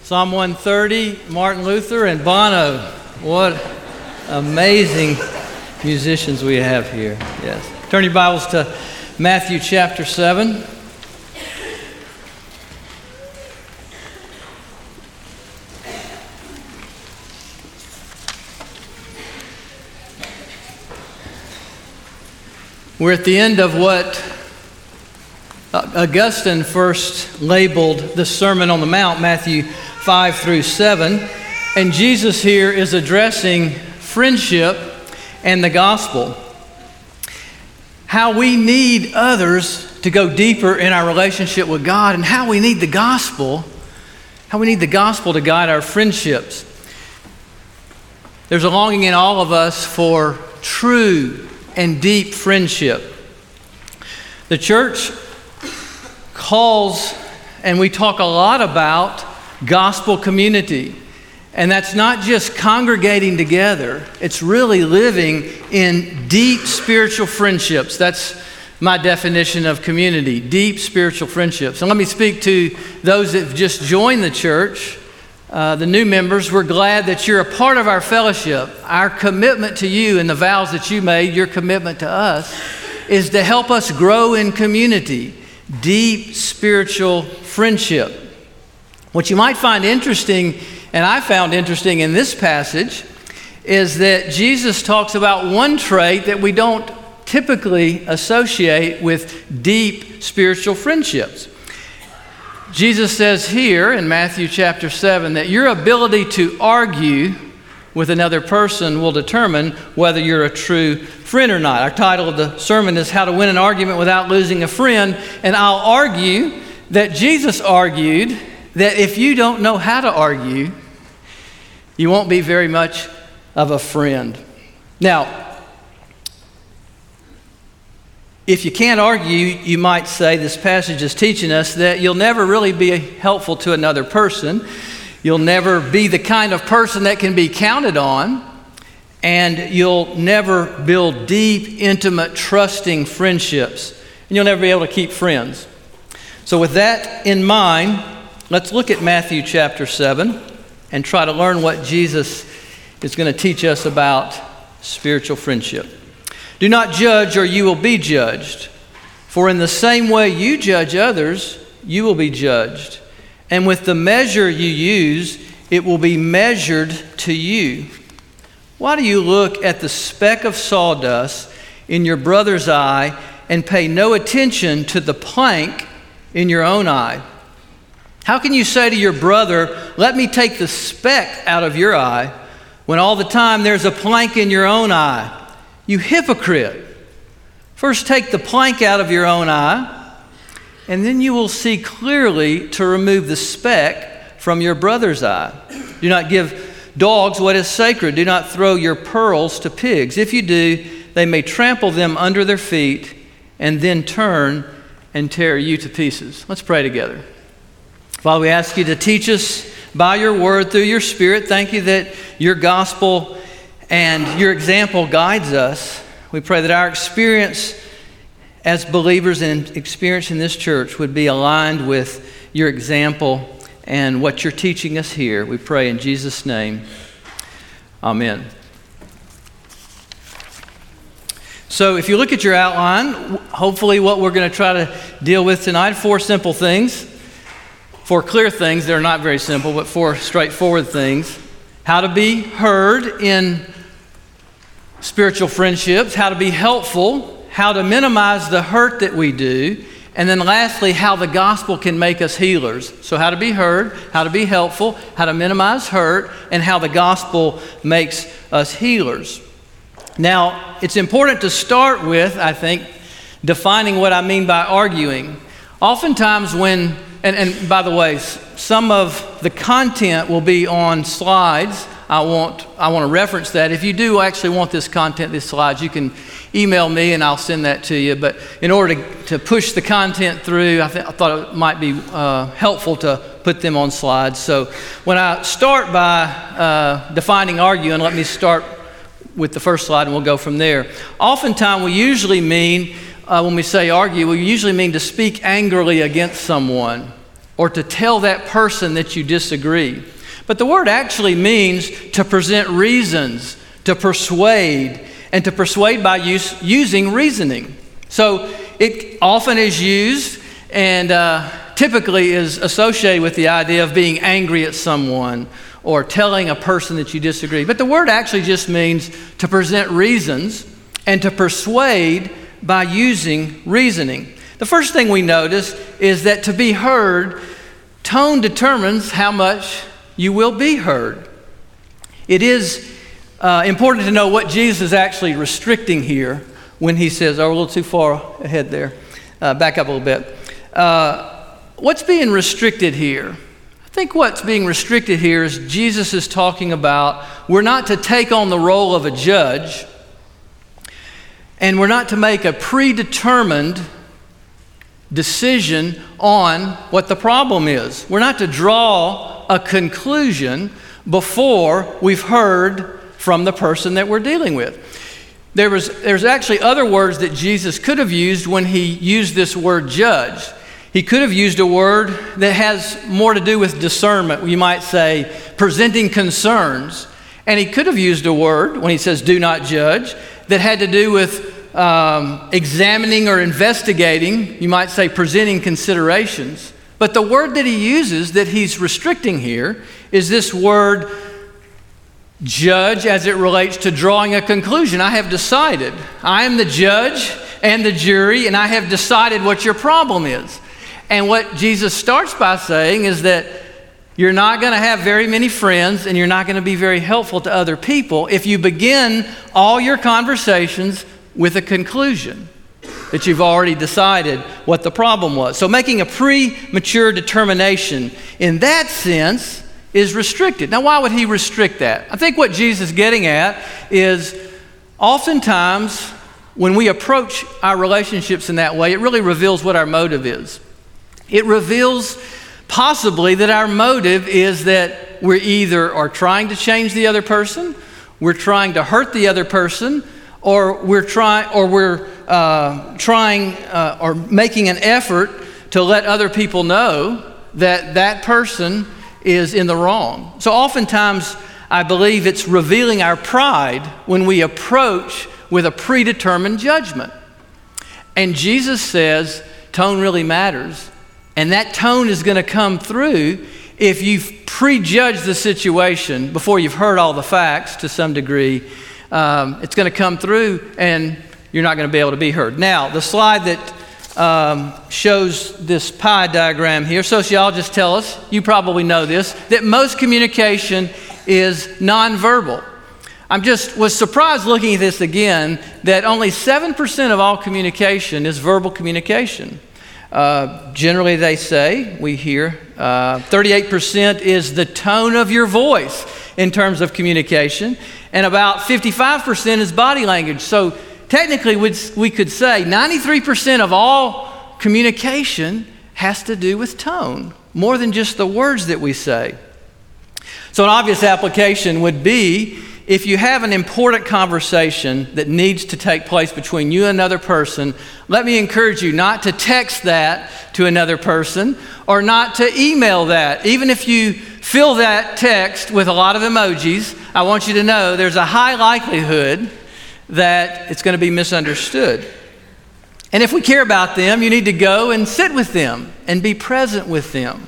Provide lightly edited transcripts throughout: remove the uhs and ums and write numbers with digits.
Psalm 130, Martin Luther and Bono. What amazing musicians we have here. Yes. Turn your Bibles to Matthew chapter 7. We're at the end of what Augustine first labeled the Sermon on the Mount, Matthew 5 through 7. And Jesus here is addressing friendship and the gospel. How we need others to go deeper in our relationship with God, and how we need the gospel, to guide our friendships. There's a longing in all of us for true and deep friendship. The church calls, and we talk a lot about, gospel community. And that's not just congregating together, it's really living in deep spiritual friendships. That's my definition of community, deep spiritual friendships. And let me speak to those that have just joined the church, the new members. We're glad that you're a part of our fellowship. Our commitment to you and the vows that you made, your commitment to us, is to help us grow in community, deep spiritual friendship. What you might find interesting, and I found interesting in this passage, is that Jesus talks about one trait that we don't typically associate with deep spiritual friendships. Jesus says here in Matthew chapter 7 that your ability to argue with another person will determine whether you're a true friend or not. Our title of the sermon is How to Win an Argument Without Losing a Friend. And I'll argue that Jesus argued that if you don't know how to argue, you won't be very much of a friend. Now, if you can't argue, you might say this passage is teaching us that you'll never really be helpful to another person. You'll never be the kind of person that can be counted on, and you'll never build deep, intimate, trusting friendships, and you'll never be able to keep friends. So with that in mind, let's look at Matthew chapter 7 and try to learn what Jesus is going to teach us about spiritual friendship. Do not judge, or you will be judged. For in the same way you judge others, you will be judged. And with the measure you use, it will be measured to you. Why do you look at the speck of sawdust in your brother's eye and pay no attention to the plank in your own eye? How can you say to your brother, let me take the speck out of your eye, when all the time there's a plank in your own eye? You hypocrite. First take the plank out of your own eye, and then you will see clearly to remove the speck from your brother's eye. Do not give dogs what is sacred. Do not throw your pearls to pigs. If you do, they may trample them under their feet and then turn and tear you to pieces. Let's pray together. Father, we ask you to teach us by your word through your Spirit. Thank you that your gospel and your example guides us. We pray that our experience as believers and experience in this church would be aligned with your example and what you're teaching us here. We pray in Jesus' name. Amen. So if you look at your outline, hopefully what we're going to try to deal with tonight, 4 simple things. 4 clear things. They're not very simple, but 4 straightforward things. How to be heard in spiritual friendships, how to be helpful, how to minimize the hurt that we do, and then lastly, how the gospel can make us healers. So how to be heard, how to be helpful, how to minimize hurt, and how the gospel makes us healers. Now, it's important to start with, I think, defining what I mean by arguing. Oftentimes when, and by the way, some of the content will be on slides. I want to reference that. If you do actually want this content, these slides, you can email me and I'll send that to you. But in order to push the content through, I thought it might be helpful to put them on slides. So when I start by defining arguing, let me start with the first slide and we'll go from there. Oftentimes we usually mean, when we say argue, we usually mean to speak angrily against someone or to tell that person that you disagree. But the word actually means to present reasons, to persuade, and to persuade by using reasoning. So it often is used and typically is associated with the idea of being angry at someone or telling a person that you disagree. But the word actually just means to present reasons and to persuade by using reasoning. The first thing we notice is that to be heard, tone determines how much you will be heard. It is important to know what Jesus is actually restricting here when he says, we're a little too far ahead there. Back up a little bit. What's being restricted here? I think what's being restricted here is Jesus is talking about we're not to take on the role of a judge, and we're not to make a predetermined decision on what the problem is. We're not to draw a conclusion before we've heard from the person that we're dealing with. There's actually other words that Jesus could have used when he used this word judge. He could have used a word that has more to do with discernment. You might say presenting concerns. And he could have used a word when he says do not judge that had to do with examining or investigating. You might say presenting considerations. But the word that he uses that he's restricting here is this word judge as it relates to drawing a conclusion. I have decided. I am the judge and the jury, and I have decided what your problem is. And what Jesus starts by saying is that you're not going to have very many friends and you're not going to be very helpful to other people if you begin all your conversations with a conclusion that you've already decided what the problem was. So making a premature determination in that sense is restricted. Now, why would he restrict that? I think what Jesus is getting at is oftentimes when we approach our relationships in that way, it really reveals what our motive is. It reveals possibly that our motive is that we're either are trying to change the other person, we're trying to hurt the other person, or we're making an effort to let other people know that that person is in the wrong. So oftentimes, I believe it's revealing our pride when we approach with a predetermined judgment. And Jesus says tone really matters. And that tone is going to come through if you've prejudged the situation before you've heard all the facts to some degree. It's going to come through and you're not going to be able to be heard. Now, the slide that shows this pie diagram here, sociologists tell us, you probably know this, that most communication is nonverbal. Was surprised looking at this again that only 7% of all communication is verbal communication. Generally, they say, we hear, 38% is the tone of your voice in terms of communication, and about 55% is body language. So technically, we could say 93% of all communication has to do with tone, more than just the words that we say. So an obvious application would be if you have an important conversation that needs to take place between you and another person, let me encourage you not to text that to another person or not to email that. Even if you fill that text with a lot of emojis, I want you to know there's a high likelihood that it's going to be misunderstood. And if we care about them, you need to go and sit with them and be present with them.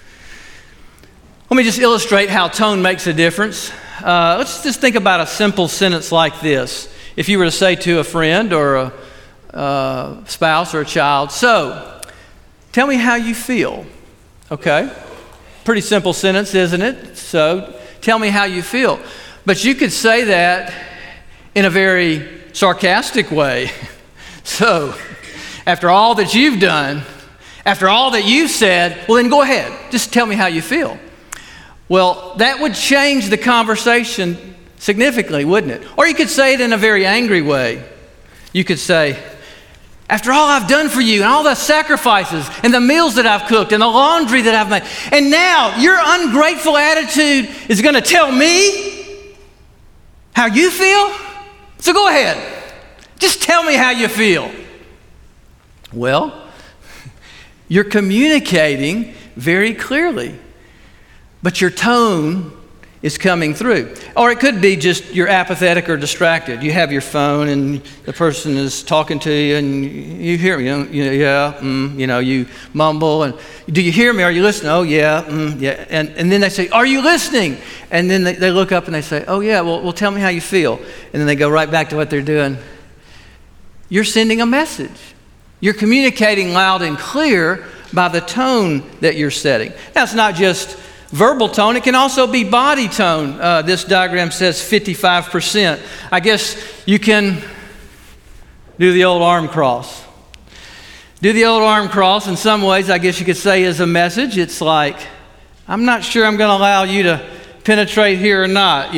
Let me just illustrate how tone makes a difference. Let's just think about a simple sentence like this. If you were to say to a friend or a spouse or a child, so, tell me how you feel. Okay? Pretty simple sentence, isn't it? So, tell me how you feel. But you could say that in a very sarcastic way. So, after all that you've done, after all that you've said, well then go ahead, just tell me how you feel. Well, that would change the conversation significantly, wouldn't it? Or you could say it in a very angry way. You could say, after all I've done for you and all the sacrifices and the meals that I've cooked and the laundry that I've made, and now your ungrateful attitude is going to tell me how you feel? So go ahead. Just tell me how you feel. Well, you're communicating very clearly, but your tone is coming through. Or it could be just you're apathetic or distracted. You have your phone and the person is talking to you and you hear me, you mumble and do you hear me? Are you listening? Oh yeah, yeah. And then they say, are you listening? And then they look up and they say, oh yeah, well tell me how you feel. And then they go right back to what they're doing. You're sending a message. You're communicating loud and clear by the tone that you're setting. Now it's not just verbal tone, it can also be body tone. This diagram says 55%. I guess you can do the old arm cross. Do the old arm cross in some ways, I guess you could say, is a message. It's like, I'm not sure I'm going to allow you to penetrate here or not,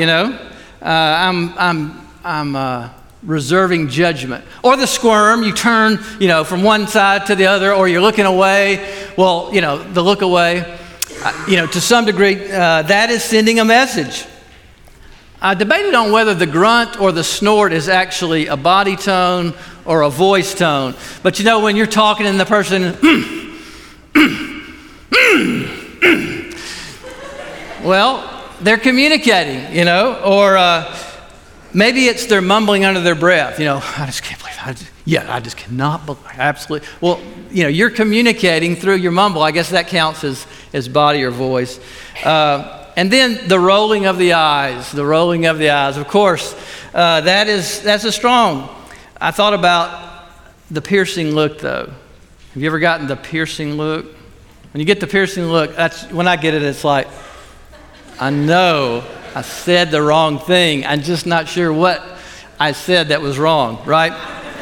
I'm reserving judgment. Or the squirm, you turn, from one side to the other, or you're looking away. Well, the look away. To some degree, that is sending a message. I debated on whether the grunt or the snort is actually a body tone or a voice tone. But when you're talking and the person, well, they're communicating, or maybe it's they're mumbling under their breath. I just can't believe I just cannot believe, absolutely. Well, you're communicating through your mumble. I guess that counts as body or voice. And then the rolling of the eyes. Of course, that's a strong. I thought about the piercing look, though. Have you ever gotten the piercing look? When you get the piercing look, that's when I get it. It's like, I know I said the wrong thing. I'm just not sure what I said that was wrong, right?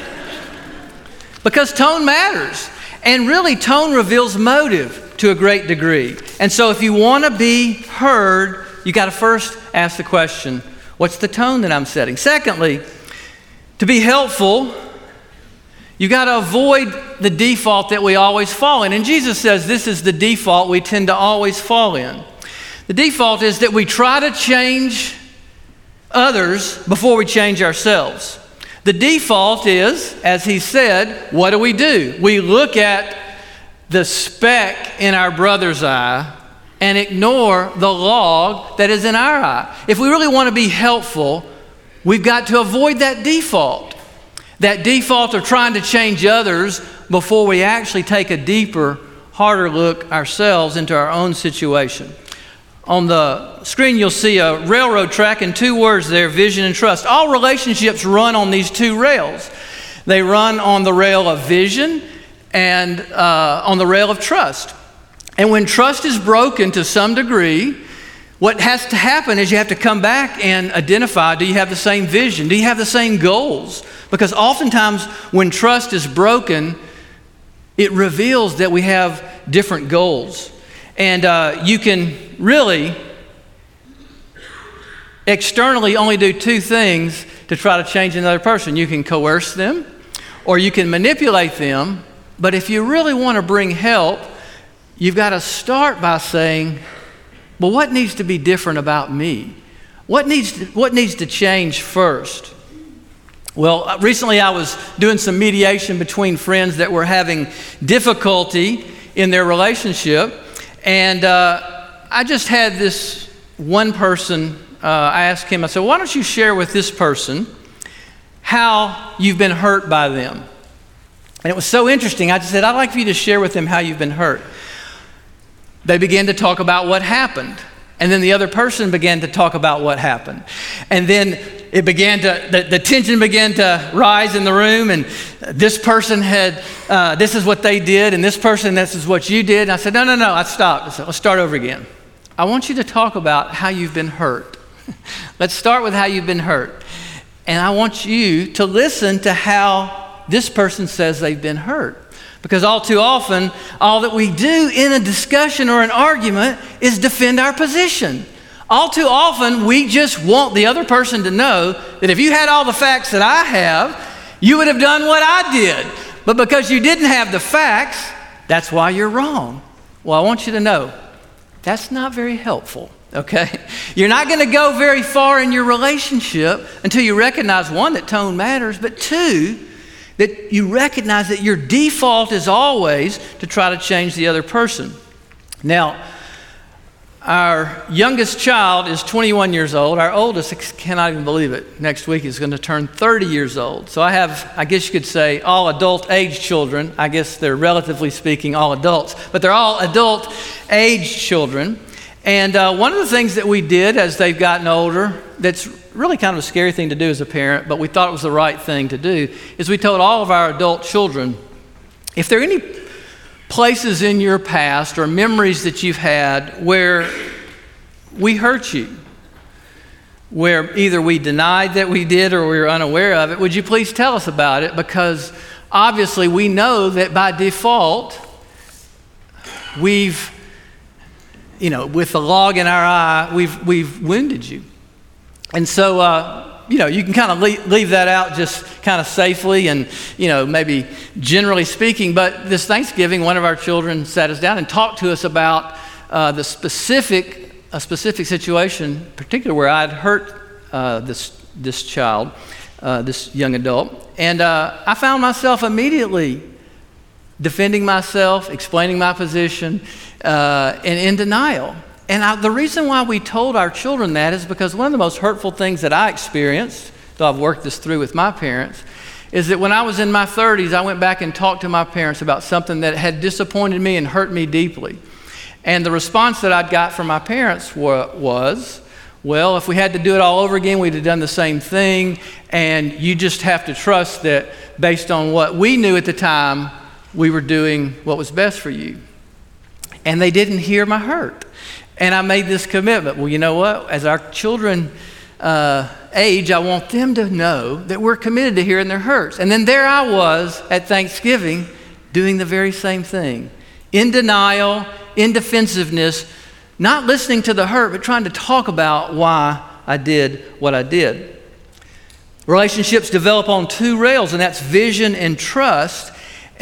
Because tone matters. And really, tone reveals motive to a great degree. And so if you want to be heard, you got to first ask the question, what's the tone that I'm setting? Secondly, to be helpful, you got to avoid the default that we always fall in. And Jesus says this is the default we tend to always fall in. The default is that we try to change others before we change ourselves. The default is, as he said, what do? We look at the speck in our brother's eye and ignore the log that is in our eye. If we really want to be helpful, we've got to avoid that default. That default of trying to change others before we actually take a deeper, harder look ourselves into our own situation. On the screen, you'll see a railroad track and two words there, vision and trust. All relationships run on these two rails. They run on the rail of vision and on the rail of trust. And when trust is broken to some degree, what has to happen is you have to come back and identify, do you have the same vision? Do you have the same goals? Because oftentimes when trust is broken, it reveals that we have different goals. And you can really externally only do two things to try to change another person. You can coerce them or you can manipulate them. But if you really want to bring help, you've got to start by saying, well, what needs to be different about me? What needs to change first? Well, recently I was doing some mediation between friends that were having difficulty in their relationship. And I just had this one person, I asked him, I said, why don't you share with this person how you've been hurt by them? And it was so interesting. I just said, I'd like for you to share with them how you've been hurt. They began to talk about what happened. And then the other person began to talk about what happened. And then it began to, the tension began to rise in the room. And this person had, this is what they did. And this person, this is what you did. And I said, no, I stopped. I said, let's start over again. I want you to talk about how you've been hurt. Let's start with how you've been hurt. And I want you to listen to how this person says they've been hurt. Because all too often, all that we do in a discussion or an argument is defend our position. All too often, we just want the other person to know that if you had all the facts that I have, you would have done what I did. But because you didn't have the facts, that's why you're wrong. Well, I want you to know, that's not very helpful, okay? You're not going to go very far in your relationship until you recognize, one, that tone matters, but two, that you recognize that your default is always to try to change the other person. Now, our youngest child is 21 years old. Our oldest, cannot even believe it, next week is going to turn 30 years old. So I have, I guess you could say, all adult age children. I guess they're relatively speaking all adults, but they're all adult age children. And one of the things that we did as they've gotten older, that's really kind of a scary thing to do as a parent, but we thought it was the right thing to do, is we told all of our adult children, if there are any places in your past or memories that you've had where we hurt you, where either we denied that we did or we were unaware of it, would you please tell us about it? Because obviously we know that by default, we've, with the log in our eye, we've wounded you. And so, you can kind of leave that out just kind of safely and, maybe generally speaking. But this Thanksgiving, one of our children sat us down and talked to us about a specific situation, particularly where I'd hurt this child, this young adult. And I found myself immediately defending myself, explaining my position, and in denial. And the reason why we told our children that is because one of the most hurtful things that I experienced, though I've worked this through with my parents, is that when I was in my 30s, I went back and talked to my parents about something that had disappointed me and hurt me deeply. And the response that I'd got from my parents was, well, if we had to do it all over again, we'd have done the same thing, and you just have to trust that based on what we knew at the time, we were doing what was best for you. And they didn't hear my hurt. And I made this commitment. Well, you know what? As our children age, I want them to know that we're committed to hearing their hurts. And then there I was at Thanksgiving doing the very same thing. In denial, in defensiveness, not listening to the hurt, but trying to talk about why I did what I did. Relationships develop on two rails, and that's vision and trust.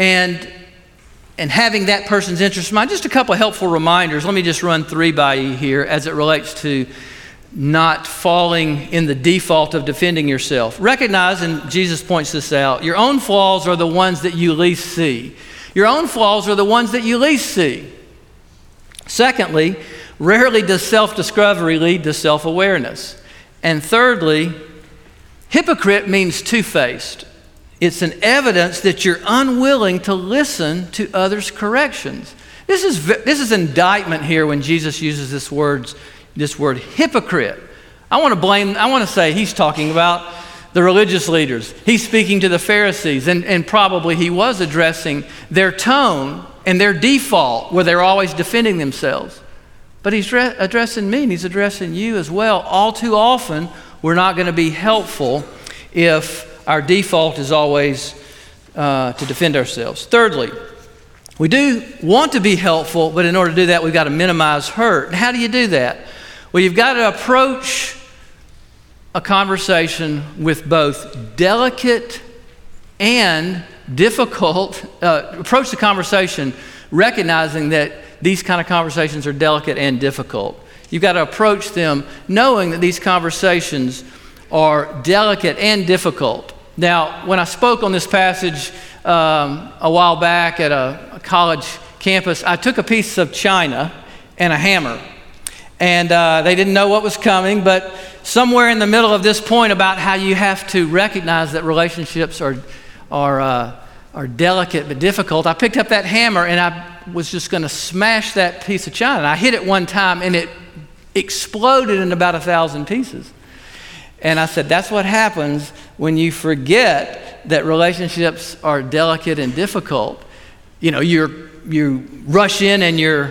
And having that person's interest in mind. Just a couple of helpful reminders. Let me just run three by you here as it relates to not falling in the default of defending yourself. Recognize, and Jesus points this out, your own flaws are the ones that you least see. Your own flaws are the ones that you least see. Secondly, rarely does self-discovery lead to self-awareness. And thirdly, hypocrite means two-faced. It's an evidence that you're unwilling to listen to others' corrections. This is indictment here when Jesus uses this word hypocrite. I want to say he's talking about the religious leaders. He's speaking to the Pharisees, and probably he was addressing their tone and their default where they're always defending themselves. But he's addressing me and he's addressing you as well. All too often, we're not going to be helpful if our default is always to defend ourselves. Thirdly, we do want to be helpful, but in order to do that, we've got to minimize hurt. And how do you do that? Well, you've got to approach a conversation with both delicate and difficult. Approach the conversation recognizing that these kind of conversations are delicate and difficult. You've got to approach them knowing that these conversations are delicate and difficult. Now, when I spoke on this passage a while back at a college campus, I took a piece of china and a hammer. And they didn't know what was coming, but somewhere in the middle of this point about how you have to recognize that relationships are delicate but difficult, I picked up that hammer and I was just going to smash that piece of china. And I hit it one time and it exploded in about 1,000 pieces. And I said, that's what happens when you forget that relationships are delicate and difficult. You know, you rush in and you're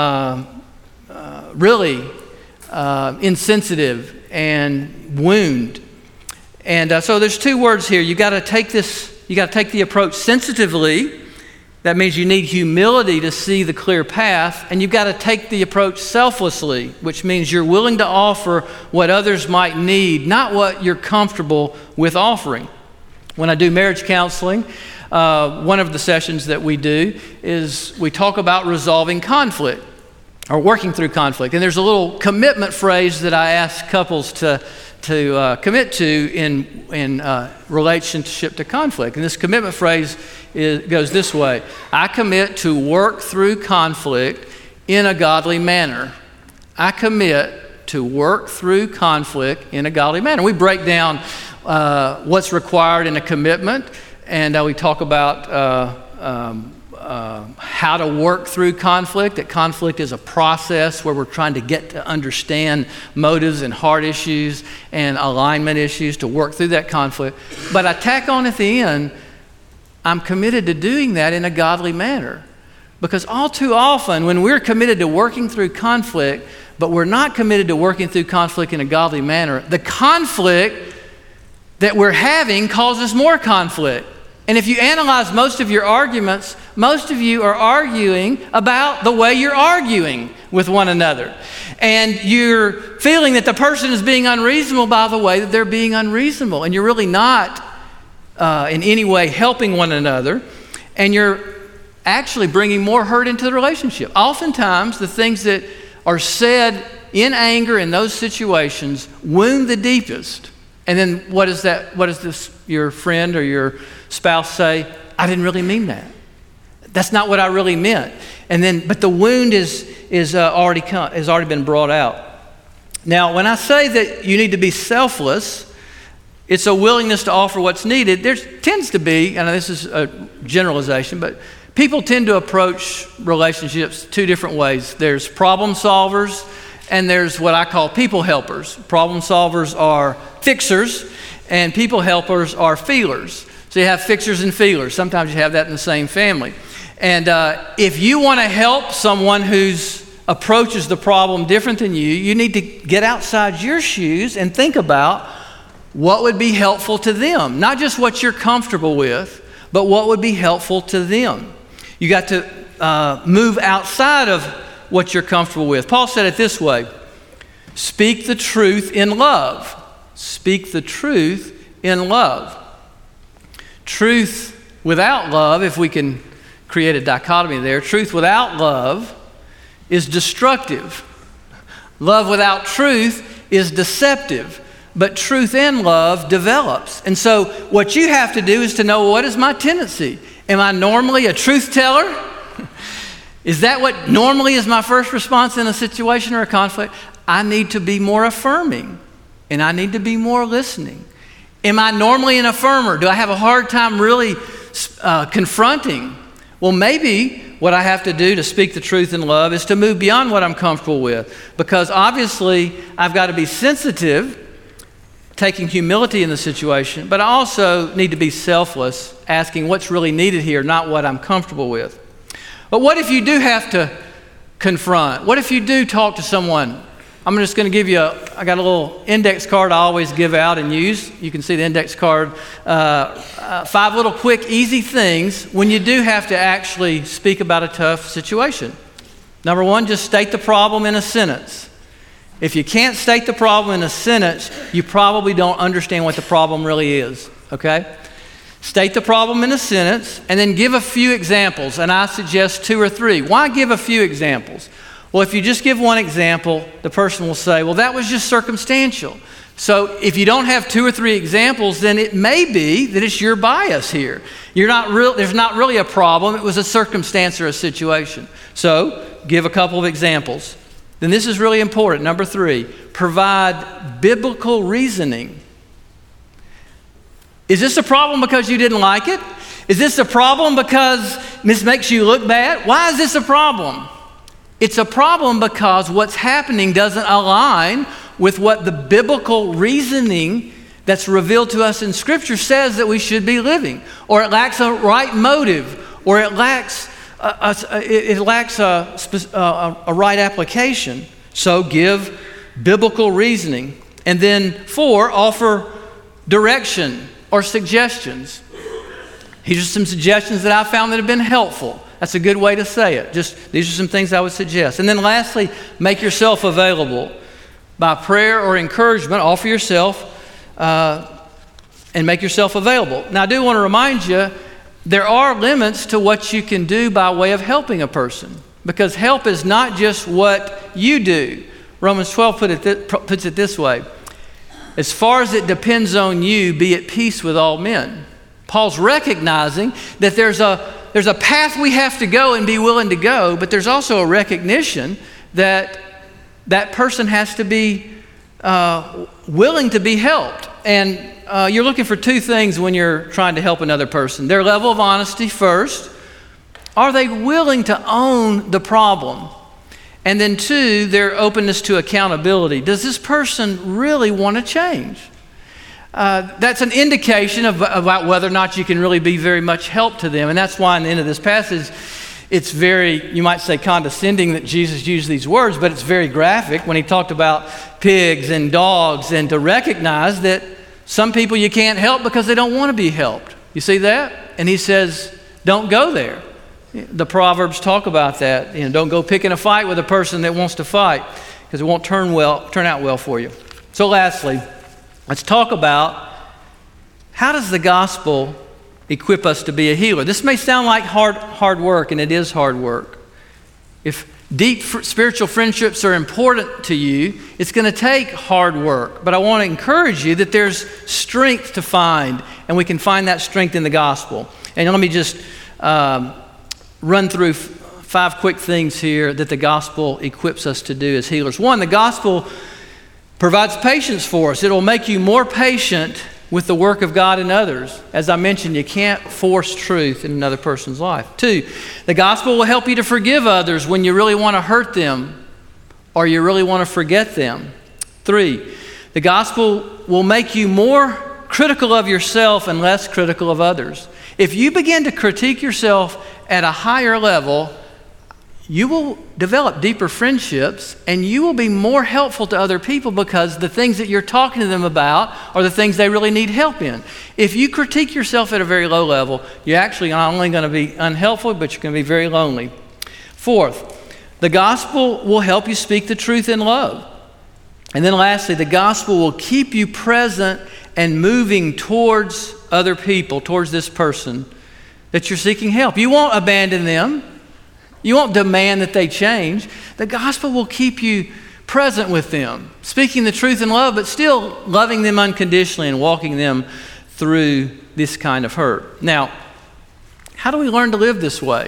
really insensitive and wound. And so there's two words here. You got to take the approach sensitively. That means you need humility to see the clear path, and you've got to take the approach selflessly, which means you're willing to offer what others might need, not what you're comfortable with offering. When I do marriage counseling, one of the sessions that we do is we talk about resolving conflict or working through conflict. And there's a little commitment phrase that I ask couples to commit to in relationship to conflict. And this commitment phrase goes this way: I commit to work through conflict in a godly manner. I commit to work through conflict in a godly manner. We break down what's required in a commitment, and we talk about how to work through conflict, that conflict is a process where we're trying to get to understand motives and heart issues and alignment issues to work through that conflict. But I tack on at the end, I'm committed to doing that in a godly manner. Because all too often, when we're committed to working through conflict, but we're not committed to working through conflict in a godly manner, the conflict that we're having causes more conflict. And if you analyze most of your arguments, most of you are arguing about the way you're arguing with one another. And you're feeling that the person is being unreasonable by the way that they're being unreasonable. And you're really not in any way helping one another. And you're actually bringing more hurt into the relationship. Oftentimes, the things that are said in anger in those situations wound the deepest. And then what does your friend or your spouse say? I didn't really mean that. That's not what I really meant. But the wound has already been brought out. Now, when I say that you need to be selfless, it's a willingness to offer what's needed. There tends to be, and this is a generalization, but people tend to approach relationships two different ways. There's problem solvers, and there's what I call people helpers. Problem solvers are fixers, and people helpers are feelers. So you have fixers and feelers. Sometimes you have that in the same family. And if you want to help someone who's approaches the problem different than you need to get outside your shoes and think about what would be helpful to them. Not just what you're comfortable with, but what would be helpful to them. You got to move outside of what you're comfortable with. Paul said it this way: speak the truth in love. Speak the truth in love. Truth without love, if we can create a dichotomy there, truth without love is destructive. Love without truth is deceptive. But truth and love develops. And so what you have to do is to know, what is my tendency? Am I normally a truth teller? Is that what normally is my first response in a situation or a conflict? I need to be more affirming, and I need to be more listening. Am I normally an affirmer? Do I have a hard time really confronting? Well, maybe what I have to do to speak the truth in love is to move beyond what I'm comfortable with, because obviously I've got to be sensitive, taking humility in the situation, but I also need to be selfless, asking what's really needed here, not what I'm comfortable with. But what if you do have to confront? What if you do talk to someone? I'm just going to give you I got a little index card I always give out and use. You can see the index card. 5 little quick, easy things when you do have to actually speak about a tough situation. Number 1, just state the problem in a sentence. If you can't state the problem in a sentence, you probably don't understand what the problem really is, okay? State the problem in a sentence, and then give a few examples, and I suggest 2 or 3. Why give a few examples? Well, if you just give one example, the person will say, well, that was just circumstantial. So if you don't have 2 or 3 examples, then it may be that it's your bias here. There's not really a problem. It was a circumstance or a situation. So give a couple of examples. Then this is really important. Number 3, provide biblical reasoning. Is this a problem because you didn't like it? Is this a problem because this makes you look bad? Why is this a problem? It's a problem because what's happening doesn't align with what the biblical reasoning that's revealed to us in Scripture says that we should be living. Or it lacks a right motive, or it lacks a right application. So give biblical reasoning. And then 4, offer direction or suggestions. These are some suggestions that I found that have been helpful. That's a good way to say it. These are some things I would suggest. And then lastly, make yourself available. By prayer or encouragement, offer yourself and make yourself available. Now, I do want to remind you, there are limits to what you can do by way of helping a person, because help is not just what you do. Romans 12 puts it this way: as far as it depends on you, be at peace with all men. Paul's recognizing that there's a a path we have to go and be willing to go, but there's also a recognition that that person has to be willing to be helped. And you're looking for two things when you're trying to help another person. Their level of honesty first. Are they willing to own the problem? And then two, their openness to accountability. Does this person really want to change? That's an indication about whether or not you can really be very much help to them. And that's why in the end of this passage, it's very, you might say, condescending that Jesus used these words, but it's very graphic when he talked about pigs and dogs, and to recognize that some people you can't help because they don't want to be helped. You see that? And he says, don't go there. The Proverbs talk about that. Don't go picking a fight with a person that wants to fight, because it won't turn out well for you. So lastly, let's talk about how does the gospel equip us to be a healer. This may sound like hard work, and it is hard work. If deep spiritual friendships are important to you, it's going to take hard work. But I want to encourage you that there's strength to find, and we can find that strength in the gospel. And let me just run through 5 quick things here that the gospel equips us to do as healers. 1, the gospel provides patience for us. It'll make you more patient with the work of God in others. As I mentioned, you can't force truth in another person's life. 2, the gospel will help you to forgive others when you really want to hurt them or you really want to forget them. 3, the gospel will make you more critical of yourself and less critical of others. If you begin to critique yourself at a higher level, you will develop deeper friendships, and you will be more helpful to other people because the things that you're talking to them about are the things they really need help in. If you critique yourself at a very low level, you're actually not only going to be unhelpful, but you're going to be very lonely. 4th, the gospel will help you speak the truth in love. And then lastly, the gospel will keep you present and moving towards other people, towards this person that you're seeking help. You won't abandon them. You won't demand that they change. The gospel will keep you present with them, speaking the truth in love, but still loving them unconditionally and walking them through this kind of hurt. Now, how do we learn to live this way?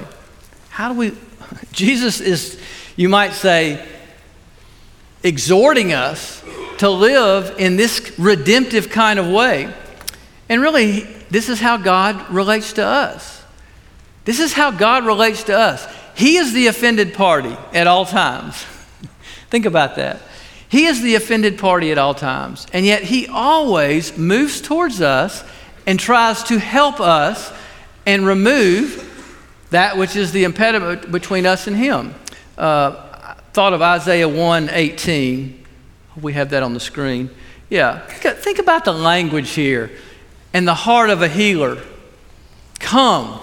Jesus is, you might say, exhorting us to live in this redemptive kind of way. And really, this is how God relates to us. This is how God relates to us. He is the offended party at all times. Think about that. He is the offended party at all times. And yet he always moves towards us and tries to help us and remove that which is the impediment between us and him. I thought of Isaiah 1:18. We have that on the screen. Yeah, think about the language here and the heart of a healer. Come,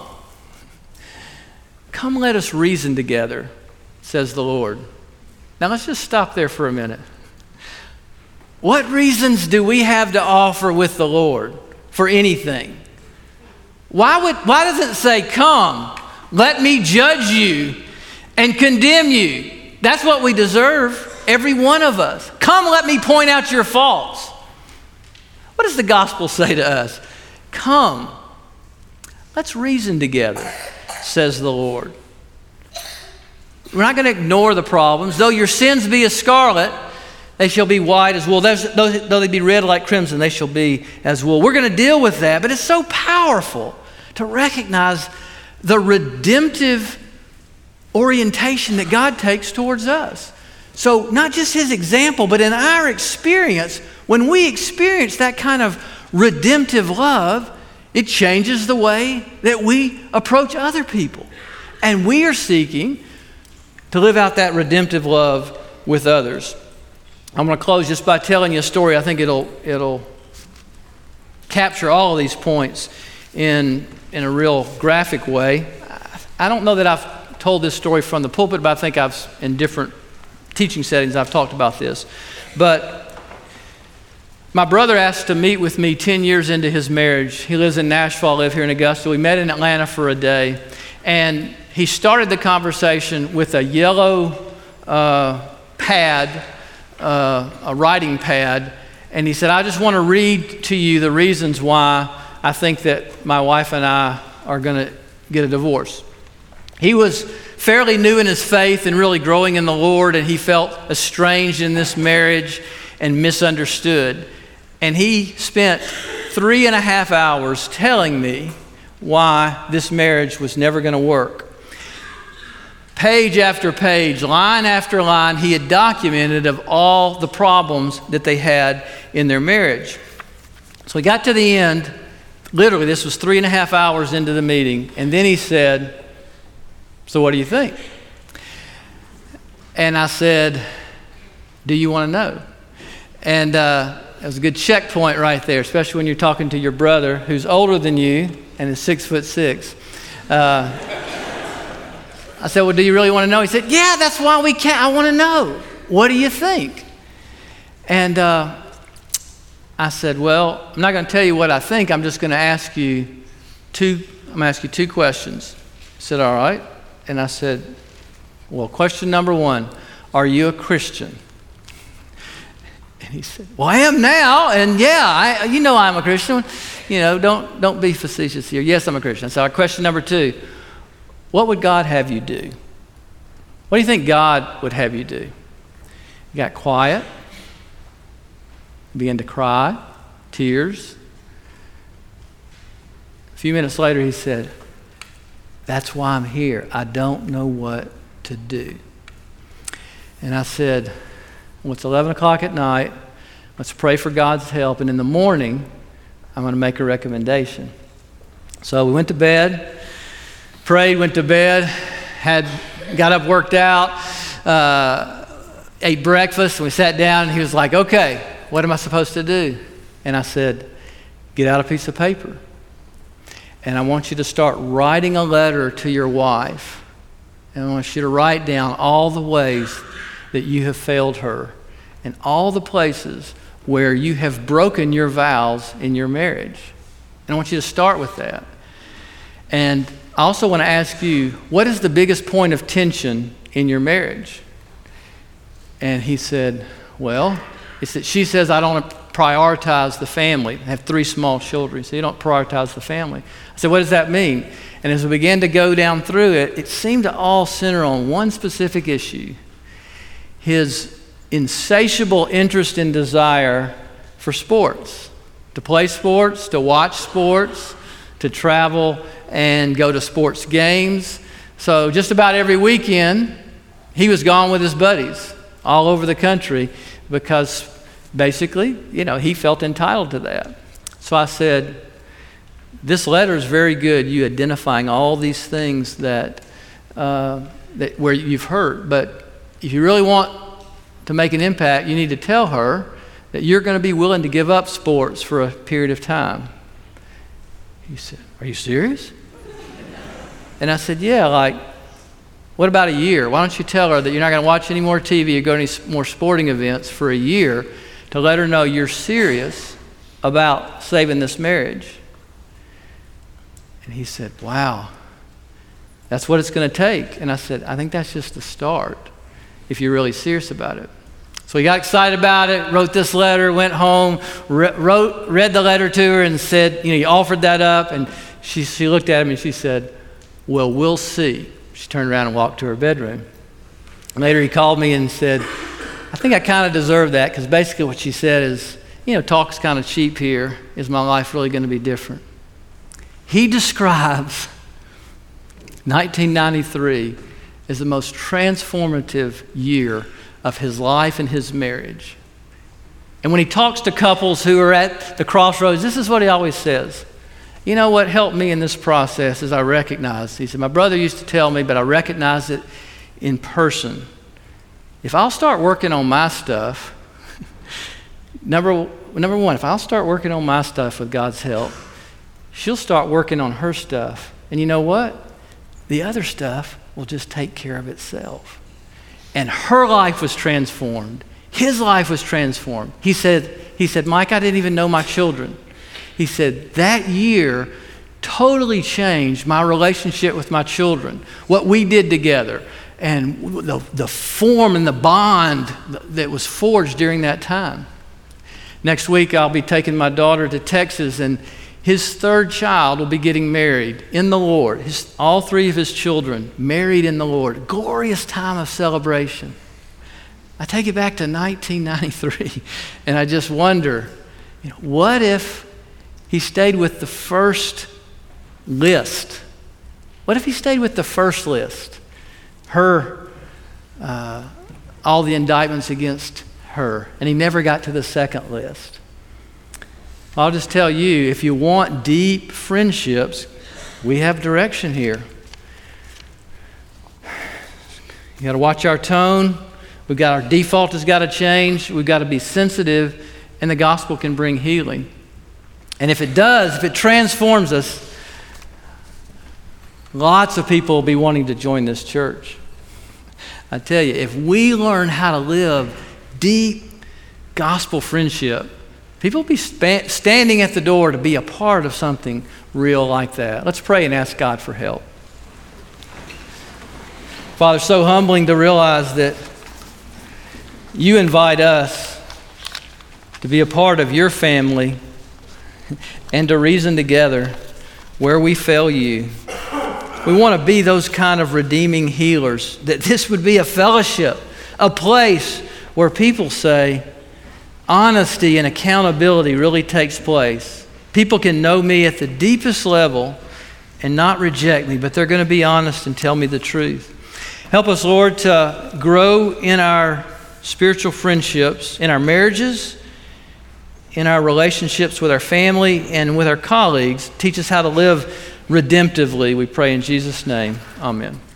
let us reason together, says the Lord. Now let's just stop there for a minute. What reasons do we have to offer with the Lord for anything? Why does it say, come, let me judge you and condemn you? That's what we deserve, every one of us. Come, let me point out your faults. What does the gospel say to us? Come, let's reason together, says the Lord. We're not going to ignore the problems. Though your sins be as scarlet, they shall be white as wool. Though they be red like crimson, they shall be as wool. We're going to deal with that, but it's so powerful to recognize the redemptive orientation that God takes towards us. So not just his example, but in our experience, when we experience that kind of redemptive love, it changes the way that we approach other people. And we are seeking to live out that redemptive love with others. I'm going to close just by telling you a story. I think it'll capture all of these points in a real graphic way. I don't know that I've told this story from the pulpit, but I think in different teaching settings I've talked about this. But my brother asked to meet with me 10 years into his marriage. He lives in Nashville, I live here in Augusta. We met in Atlanta for a day, and he started the conversation with a yellow pad, a writing pad, and he said, I just want to read to you the reasons why I think that my wife and I are going to get a divorce. He was fairly new in his faith and really growing in the Lord, and he felt estranged in this marriage and misunderstood. And he spent 3.5 hours telling me why this marriage was never going to work. Page after page, line after line, he had documented of all the problems that they had in their marriage. So we got to the end. Literally, this was 3.5 hours into the meeting. And then he said, "So what do you think?" And I said, "Do you want to know?" And it was a good checkpoint right there, especially when you're talking to your brother who's older than you and is 6'6". I said, "Well, do you really want to know?" He said, "Yeah, that's why we can't. I want to know. What do you think?" And I said, "Well, I'm not going to tell you what I think. I'm just going to ask you two questions." He said, "All right." And I said, "Well, question number one, are you a Christian?" And he said, "Well, I am now, and yeah, I'm a Christian. Don't be facetious here. Yes, I'm a Christian." So question number two, what would God have you do? What do you think God would have you do? He got quiet, began to cry, tears. A few minutes later, he said, "That's why I'm here. I don't know what to do." And I said, "Well, it's 11 o'clock at night. Let's pray for God's help. And in the morning, I'm going to make a recommendation." So we went to bed, prayed, went to bed, got up, worked out, ate breakfast, and we sat down, and he was like, "Okay, what am I supposed to do?" And I said, "Get out a piece of paper. And I want you to start writing a letter to your wife. And I want you to write down all the ways that you have failed her and all the places where you have broken your vows in your marriage. And I want you to start with that. And I also want to ask you, what is the biggest point of tension in your marriage?" And he said, "Well, it's that she says I don't prioritize the family. I have 3 small children, so you don't prioritize the family." I said, "What does that mean?" And as we began to go down through it, it seemed to all center on one specific issue: his insatiable interest and desire for sports, to play sports, to watch sports, to travel and go to sports games. So just about every weekend, he was gone with his buddies all over the country because basically, he felt entitled to that. So I said, "This letter is very good, you identifying all these things that where you've hurt, but if you really want to make an impact, you need to tell her that you're going to be willing to give up sports for a period of time." He said, "Are you serious?" And I said, "Yeah, what about a year? Why don't you tell her that you're not going to watch any more TV or go to any more sporting events for a year to let her know you're serious about saving this marriage?" And he said, "Wow, that's what it's going to take." And I said, "I think that's just the start if you're really serious about it." So he got excited about it, wrote this letter, went home, read the letter to her and said, he offered that up. And she looked at him and she said, "Well, we'll see." She turned around and walked to her bedroom. Later he called me and said, "I think I kind of deserve that," because basically what she said is, talk's kind of cheap here. Is my life really going to be different? He describes 1993 as the most transformative year of his life and his marriage. And when he talks to couples who are at the crossroads, this is what he always says. "You know what helped me in this process is I recognized," he said, "my brother used to tell me, but I recognized it in person. If I'll start working on my stuff, number one, if I'll start working on my stuff with God's help, she'll start working on her stuff. And you know what? The other stuff will just take care of itself." And her life was transformed. His life was transformed. He said, "Mike, I didn't even know my children." He said, "That year totally changed my relationship with my children, what we did together, and the form and the bond that was forged during that time." Next week, I'll be taking my daughter to Texas, and His third child will be getting married in the Lord. All three of his children married in the Lord. Glorious time of celebration. I take it back to 1993, and I just wonder, what if he stayed with the first list? What if he stayed with the first list? All the indictments against her, and he never got to the second list. I'll just tell you, if you want deep friendships, we have direction here. You got to watch our tone. Our default has got to change. We've got to be sensitive, and the gospel can bring healing. And if it does, if it transforms us, lots of people will be wanting to join this church. I tell you, if we learn how to live deep gospel friendship, people will be standing at the door to be a part of something real like that. Let's pray and ask God for help. Father, so humbling to realize that you invite us to be a part of your family and to reason together where we fail you. We want to be those kind of redeeming healers, that this would be a fellowship, a place where people say honesty and accountability really takes place. People can know me at the deepest level and not reject me, but they're going to be honest and tell me the truth. Help us, Lord, to grow in our spiritual friendships, in our marriages, in our relationships with our family and with our colleagues. Teach us how to live redemptively, we pray in Jesus' name. Amen.